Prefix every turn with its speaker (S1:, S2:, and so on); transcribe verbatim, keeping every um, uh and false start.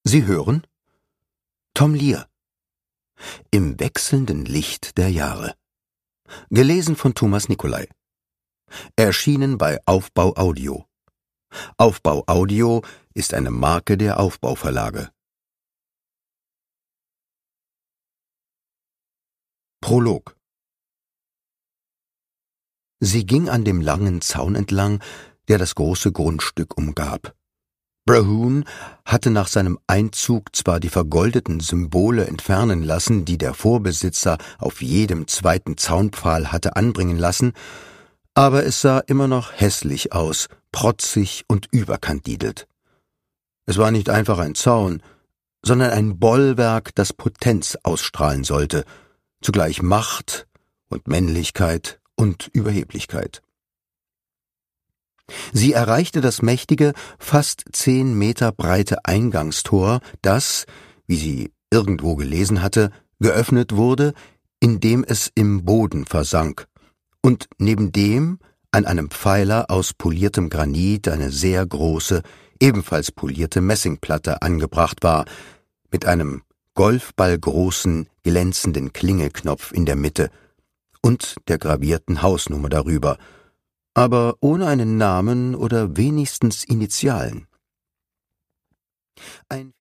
S1: Sie hören Tom Lear. Im wechselnden Licht der Jahre. Gelesen von Thomas Nicolai. Erschienen bei Aufbau Audio. Aufbau Audio ist eine Marke der Aufbau-Verlage. Prolog. Sie ging an dem langen Zaun entlang, der das große Grundstück umgab. Brehune hatte nach seinem Einzug zwar die vergoldeten Symbole entfernen lassen, die der Vorbesitzer auf jedem zweiten Zaunpfahl hatte anbringen lassen, aber es sah immer noch hässlich aus, protzig und überkandidelt. Es war nicht einfach ein Zaun, sondern ein Bollwerk, das Potenz ausstrahlen sollte, zugleich Macht und Männlichkeit und Überheblichkeit. Sie erreichte das mächtige, fast zehn Meter breite Eingangstor, das, wie sie irgendwo gelesen hatte, geöffnet wurde, indem es im Boden versank, und neben dem an einem Pfeiler aus poliertem Granit eine sehr große, ebenfalls polierte Messingplatte angebracht war, mit einem golfballgroßen, glänzenden Klingelknopf in der Mitte und der gravierten Hausnummer darüber, aber ohne einen Namen oder wenigstens Initialen. Ein